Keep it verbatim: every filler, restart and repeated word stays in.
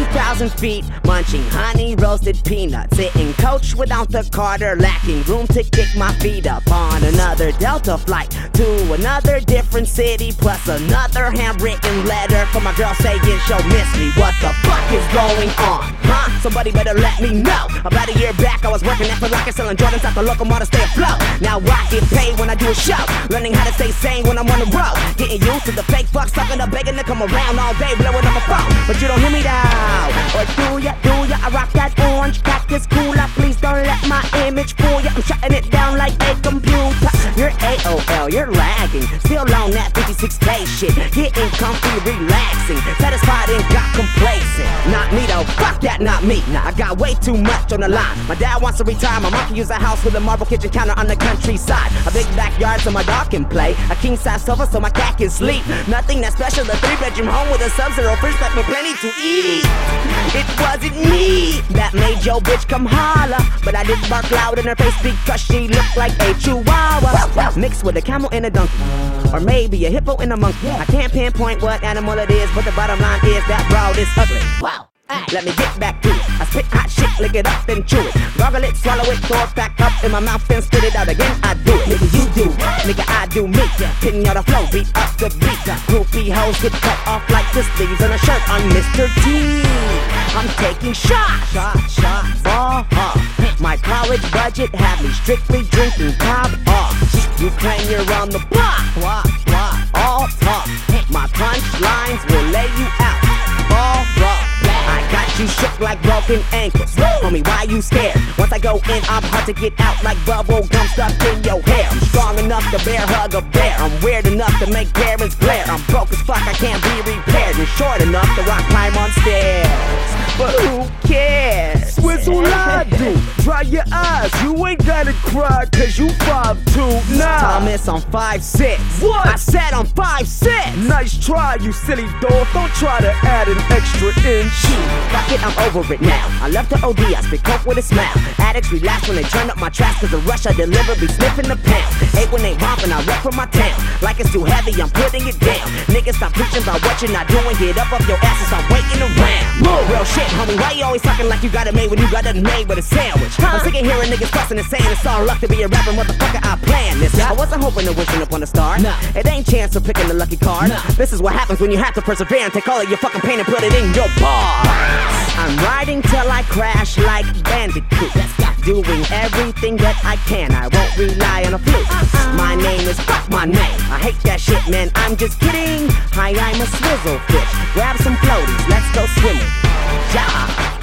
thousand feet, munching honey roasted peanuts, sitting coach without the Carter, lacking room to kick my feet up on another Delta flight to another different city, plus another handwritten letter from my girl saying she'll miss me. What the fuck is going on? Huh? Somebody better let me know. About a year back, I was working at Foot Locker selling Jordans at the local mall to stay afloat. Now I get paid when I do a show, learning how to stay sane when I'm on the road, getting used to the fake fucks talking up, begging to come around all day, blowing up my phone. But you don't hear me now. Or do ya, do ya? I rock that orange cactus cooler. Please don't let my image fool ya. I'm shutting it down like a computer. You're A O L, you're lagging, still on that fifty-six K shit, getting comfy, relaxing, satisfied and got complacent. Not me though, fuck that, not me. Nah, I got way too much on the line. My dad wants to retire, my mom can use a house with a marble kitchen counter on the countryside, a big backyard so my dog can play, a king size sofa so my cat can sleep. Nothing that special, a three bedroom home with a sub-zero fridge that me plenty to eat. It wasn't me that made your bitch come holler, but I did bark loud in her face because she looked like a chihuahua mixed with a camel and a donkey, or maybe a hippo and a monkey. I can't pinpoint what animal it is, but the bottom line is that broad is ugly. Wow. Let me get back to it. I spit hot shit, lick it up and chew it, gargle it, swallow it, throw it back up in my mouth and spit it out again. I do it, nigga you do, nigga I do me. Hitting out the flow, beat up the beat. Groupie hoes get cut off like the sleeves on a shirt on Mister T. I'm taking shots, shot, shot, ball off. My college budget had me strictly drinking Cobb off. You claim you're on the block, block, block, all talk. My punchlines will lay you out, ball rock. I got you shook like broken ankles. Homie, why you scared? Once I go in, I'm hard to get out like bubble gum stuck in your hair. I'm strong enough to bear hug a bear. I'm weird enough to make parents glare. I'm broke as fuck, I can't be repaired. You're short enough to rock climb on stairs. But who cares? Swizzle I do. Dry your eyes, you ain't gotta cry cause you five two. Nah, Thomas, I'm five six. What? I said I'm five six. Nice try, you silly dog. Don't try to add an extra inch. Fuck it, I'm over it now. I love to O D, I spit coke with a smile. Addicts relax when they turn up my tracks, cause the rush I deliver be sniffing the pound. Hate when they romping, I rep for my town. Like it's too heavy, I'm putting it down. Niggas stop preaching about what you're not doing. Get up off your ass and stop waiting around. More real shit, homie, why you always talking like you got it made when you got it made with a sandwich? I'm sick of hearing niggas fussing and saying it's all luck to be a rapper, motherfucker, I planned this. I wasn't hoping to wishing upon a star. Nah. It ain't chance for picking the lucky card. Nah. This is what happens when you have to persevere and take all of your fucking pain and put it in your bar. I'm riding till I crash like Bandicoot, doing everything that I can. I won't rely on a fluke. My name is fuck my name. I hate that shit, man. I'm just kidding. Hi, I'm a swizzle fish. Grab some floaties, let's go swimming. Ja.